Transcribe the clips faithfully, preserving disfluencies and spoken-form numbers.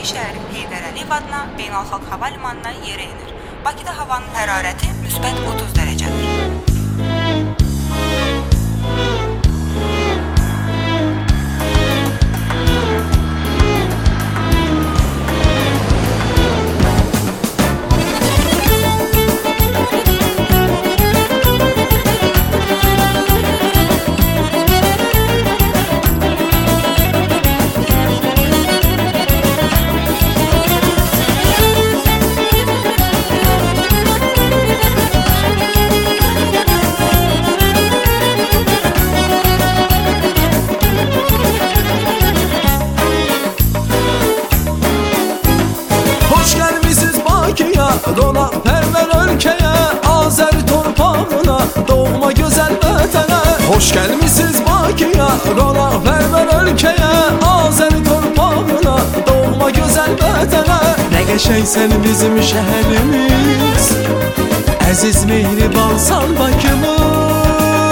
Bakı şəhəri Heydər Əliyev adına beynəlxalq hava limanına yerə enir. Bakıda havanın hərarəti müsbət otuz dərəcədir. Dona pərvər ölkəyə, Azər torpağına, doğma gözəl vətənə. Hoş gəlmisiniz Bakıya, dona pərvər ölkəyə, Azər torpağına, doğma gözəl vətənə. Nə qəşəngsən bizim şəhərimiz, əziz mehribansan Bakımız.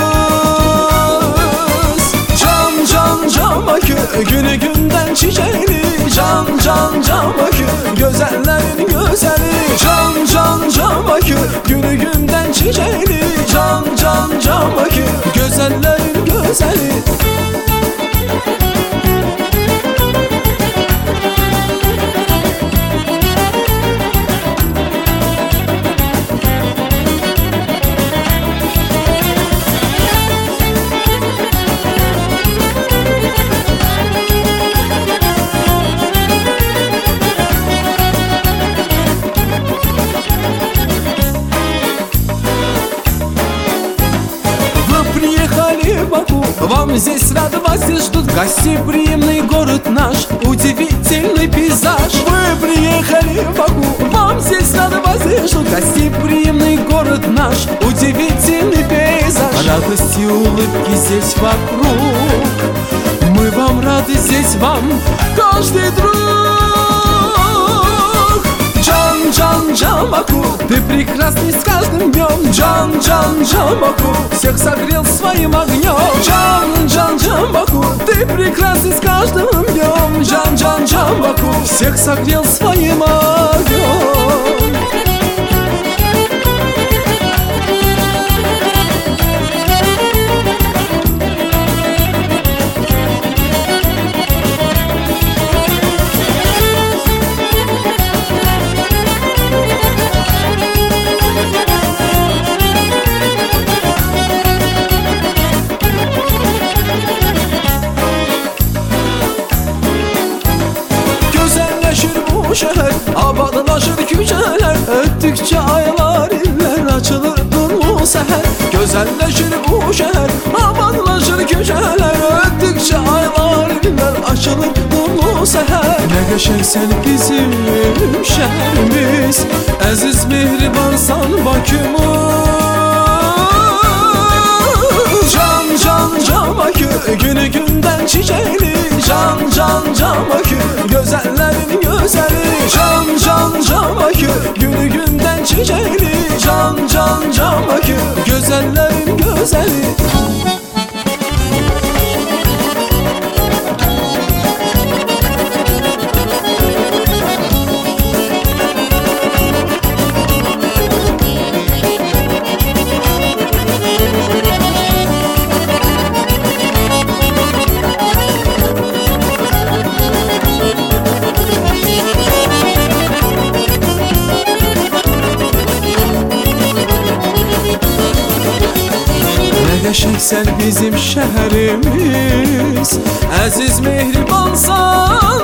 Can can can Bakı, günü gündən çiçəkli, can can can Bakı, gözəllərin gözəli. Can can can Bakı, günü gündən çiçəkli, can can can Bakı, gözəllərin gözəli. Баку. Вам здесь рады вас здесь ждут гостеприимный город наш, удивительный пейзаж. Вы приехали в Баку, вам здесь рады вас здесь ждут гостеприимный город наш, удивительный пейзаж. Радость и улыбки здесь вокруг, мы вам рады здесь, вам каждый друг. Can can can Баку, ты прекрасный с каждым днем. Can can can Баку, всех согрел своим огнем. Can can can Баку, ты прекрасный с каждым днем. Can can can Баку, всех согрел своим огнем. Şəhər, abadlaşır küçələr, ötdükcə aylar, illər açılır durmu səhər. Gözəlləşir bu şəhər, abadlaşır küçələr, ötdükcə aylar, illər açılır durmu səhər. Nə qəşəngsən bizim şəhərimiz, əziz mehribansan Bakımız. Can can can Bakı, günü gündən çiçəkli, can can can Bakı, gözəllərin gözəli. Can can can Bakı, günü gündən çiçəkli, can can can Bakı, gözəllərin gözəli. Qəşəngsən bizim şəhərimiz, əziz mehribansan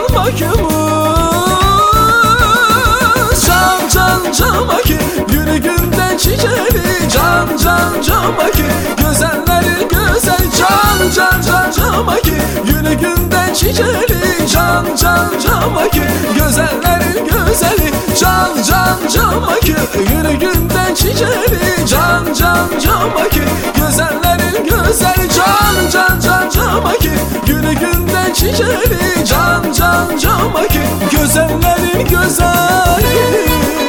Bakımız. Can can can Bakı, günü gündən çiçəkli, can can can Bakı, gözəllərin gözəl. Can can can can Bakı, günü gündən çiçəkli, can can can Bakı, gözəllərin gözəli. Can can can Bakı, günü gündən çiçəkli, can can can Bakı, gözəllərin gözəli. Can can can can Bakı, günü gündən çiçəkli, can can can Bakı, gözəllərin gözəli.